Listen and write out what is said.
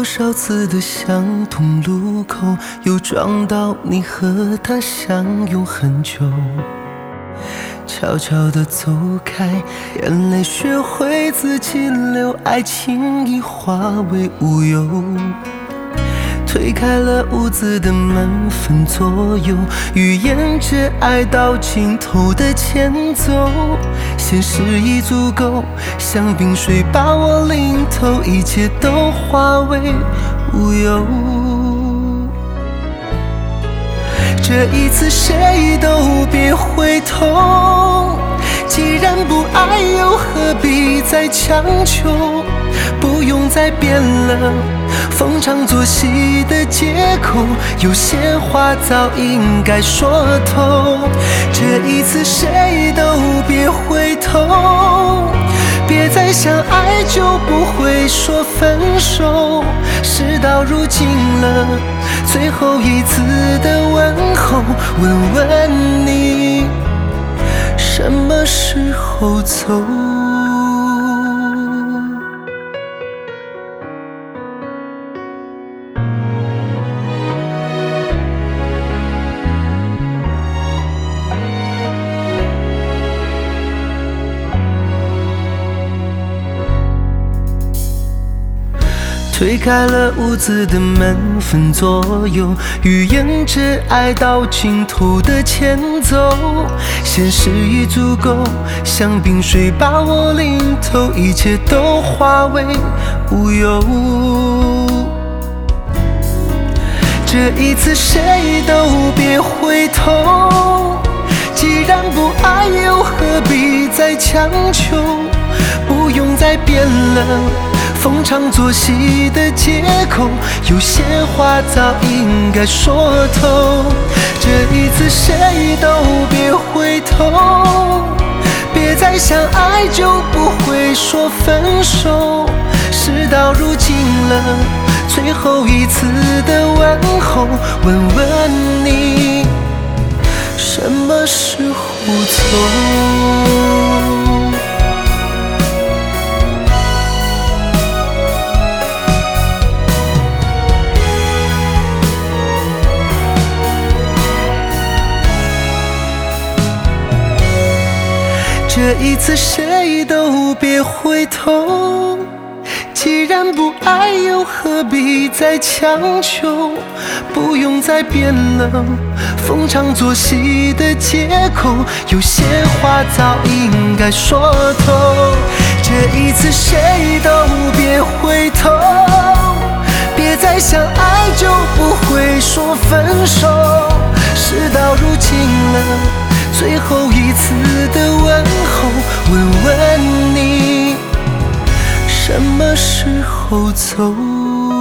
多少次的相同路口，又撞到你和他相拥很久，悄悄地走开，眼泪学会自己流，爱情已化为乌有。推开了屋子的门，分左右，预言着爱到尽头的前奏。现实已足够，像冰水把我淋透，一切都化为乌有。这一次谁都别回头，既然不爱又何必再强求，不用再辩了，逢场作戏的借口，有些话早应该说透。这一次谁都别回头，别再想爱就不会说分手。事到如今了，最后一次的问候，问问你什么时候走。推开了屋子的门，分左右，预言着爱到尽头的前奏。现实已足够，像冰水把我淋透，一切都化为乌有。这一次谁都别回头，既然不爱又何必再强求，不用再辩了，逢场作戏的借口，有些话早应该说透。这一次谁都别回头，别再想爱就不会说分手。事到如今了，最后一次的问候，问问你什么时候走。这一次谁都别回头，既然不爱又何必再强求，不用再辩了，逢场作戏的借口，有些话早应该说透。这一次谁都别回头，别再想爱就不会说分手。事到如今了，最后一次的问候，问问你什么时候走。